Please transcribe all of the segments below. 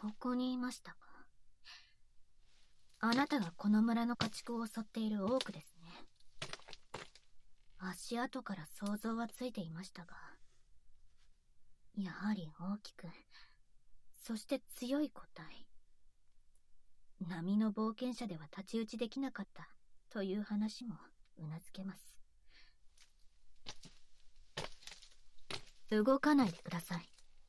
ここにいましたか。あなたがこの村の家畜を襲っているオークですね。足跡から想像はついていましたが、やはり大きく、そして強い個体。波の冒険者では太刀打ちできなかったという話もうなずけます。動かないでください。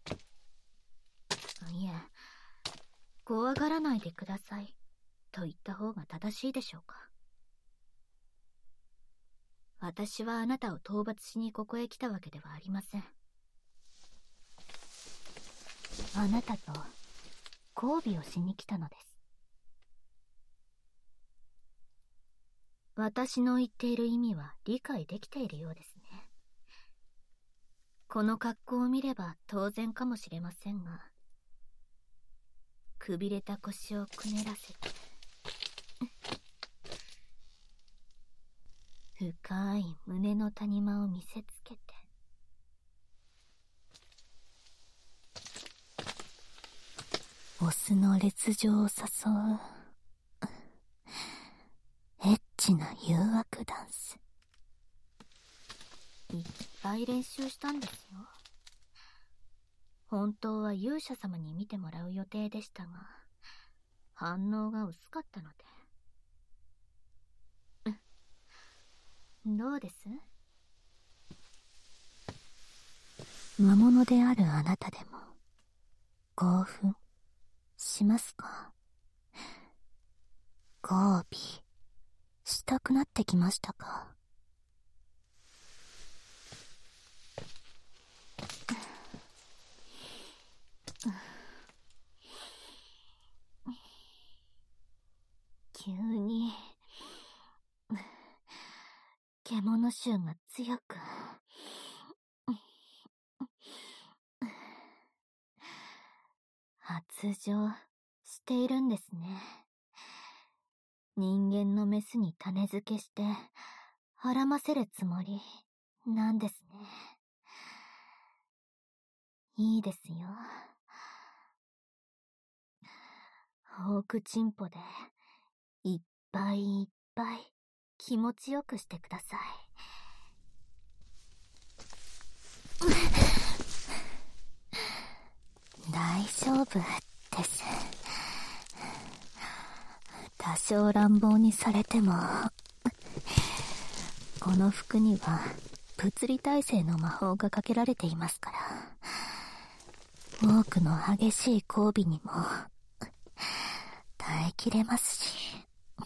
いえ、怖がらないでくださいと言った方が正しいでしょうか。私はあなたを討伐しにここへ来たわけではありません。あなたと交尾をしに来たのです。私の言っている意味は理解できているようですね。この格好を見れば当然かもしれませんが、くびれた腰をくねらせて深い胸の谷間を見せつけて、オスの烈情を誘うエッチな誘惑ダンス。いっぱい練習したんですよ。本当は勇者様に見てもらう予定でしたが、反応が薄かったので。どうです？魔物であるあなたでも興奮しますか？交尾したくなってきましたか？急に獣臭が強く発情しているんですね。人間のメスに種付けしてはらませるつもりなんですね。いいですよ。フォークチンポでいっぱいいっぱい気持ちよくしてください。大丈夫です。多少乱暴にされても、この服には物理耐性の魔法がかけられていますから、多くの激しい交尾にも耐えきれますし、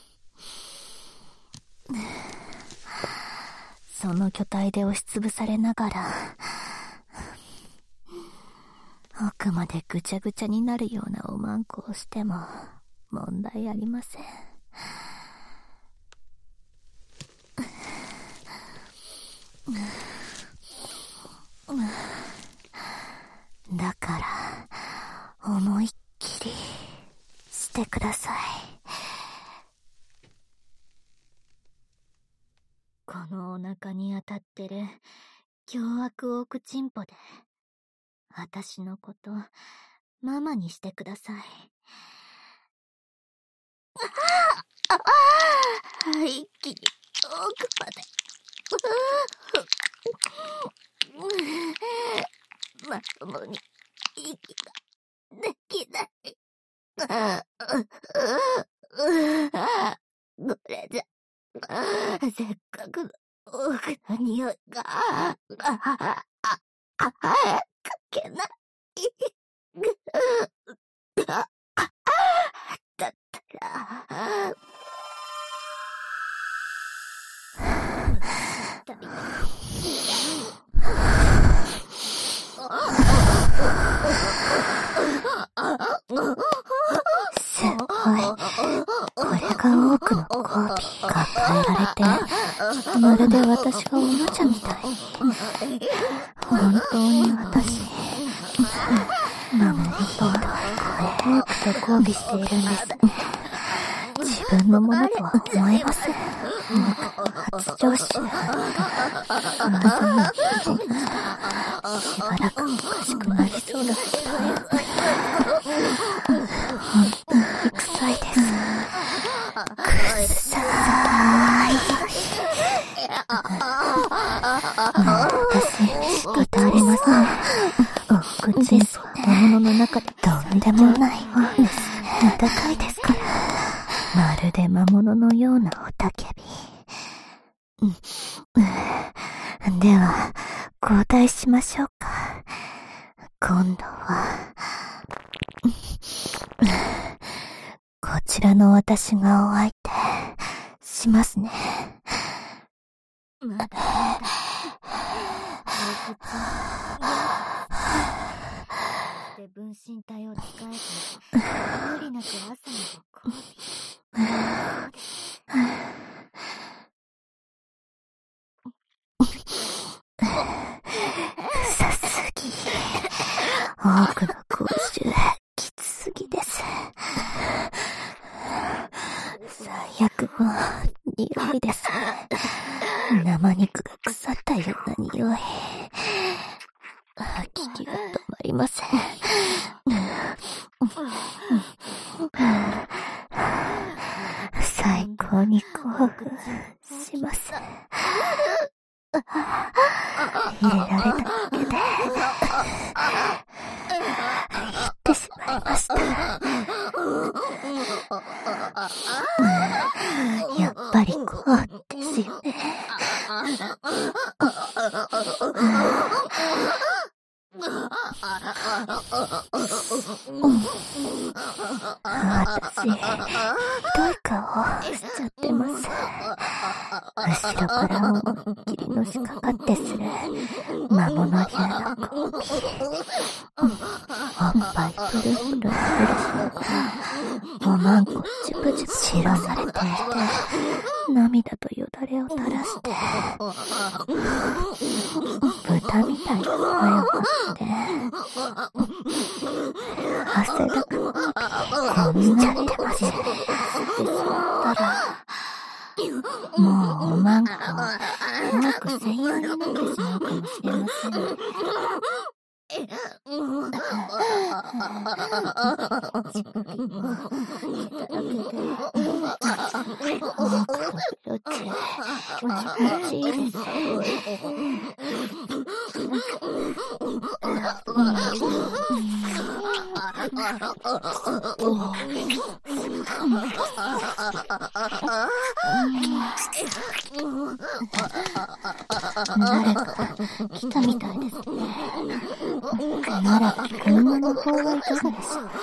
その巨体で押しつぶされながら奥までぐちゃぐちゃになるようなおまんこをしても問題ありません。だから思いっきりしてください。このお腹に当たってる凶悪オークチンポで私のことママにしてください。一気に奥までまともに息ができない。これじゃせっかくの奥の匂いがかけない。だったらすごい。これが多くの交尾が与えられて、まるで私がおもちゃみたい。本当に私、なんと多くと交尾しているんです。自分のものとは思えません。初上司。あなたの聞いていました。しばらくおかしくなりそうだった。 大口ですは魔物の中でとんでもないもんです。高いですから。まるで魔物のような雄たけび。では、交代しましょうか。今度は、こちらの私がお相手しますね。分身体を使えて無理なく朝のご褒美。臭すぎ。多くの口臭きつすぎです。最悪の匂いです。生肉が腐ったような匂い。吐き気が止まりません。最高に興奮します。入れられただけで言ってしまいました。やっぱりこうですよね。私、ひどい顔しちゃってます。後ろから思いっきりのしかかってする魔物流の交尾。おっぱいプルプルプルしながら、おまんこチュプチュプ散らされていて、涙とよだれを垂らして、豚みたいな声を発して、汗だくこんじゃってます。ってしまったら、もうおまんこ、多く専用になってしまうかもしれませんね。誰か来たみたいですね。ならば車の方はいかがでしょう。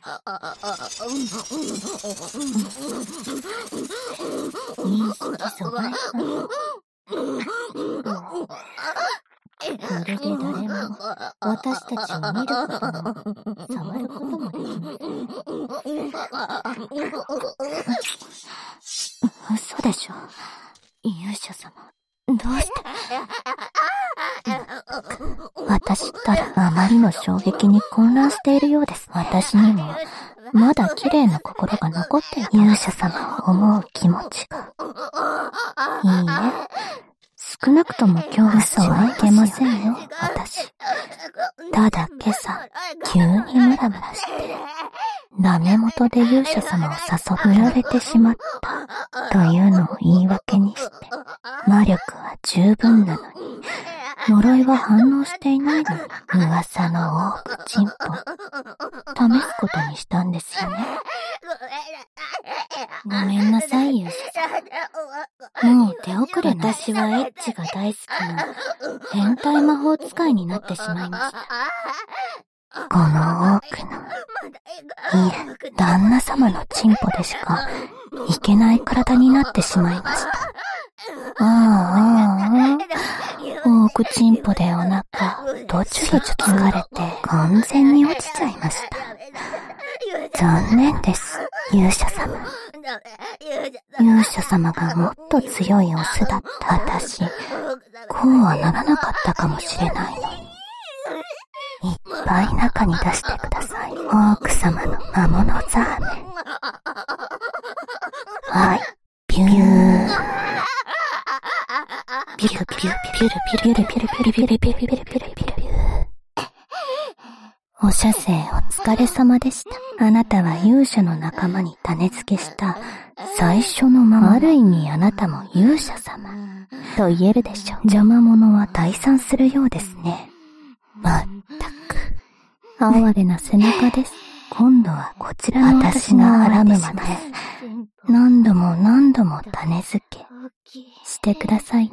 認識阻害かな。これで誰も私たちを見ることも触ることもできません。嘘でしょ。勇者様、どうして。私ったらあまりの衝撃に混乱しているようです。私にもまだ綺麗な心が残っている。勇者様を思う気持ちが。いいね。少なくとも今日嘘はいけませんよ、私。ただ今朝、急にムラムラして、ダメ元で勇者様を誘られてしまったというのを言い訳にして、魔力は十分なのに、呪いは反応していないのに、噂の多くチンポ、試すことにしたんですよね。ごめんなさい、勇者様。もう手遅れな。私はエッチが大好きな変態魔法使いになってしまいました。この多くの、いえ、旦那様のチンポでしかいけない体になってしまいました。多くチンポでお腹、どちゅどちゅ疲れて完全に落ちちゃいました。残念です、勇者様。勇者様がもっと強いオスだった私、こうはならなかったかもしれないのに。いっぱい中に出してください。オーク様の魔物ザーメン。はい、ピュー。ピュルピュルピュルピュルピュルピュルピュルピュルピュルピュルピュルピュル。お射精お疲れ様でした。あなたは勇者の仲間に種付けした最初の魔物。ある意味あなたも勇者様と言えるでしょう。邪魔者は退散するようですね。 哀れな背中です。今度はこちらの私が荒むまで、何度も何度も種付けしてください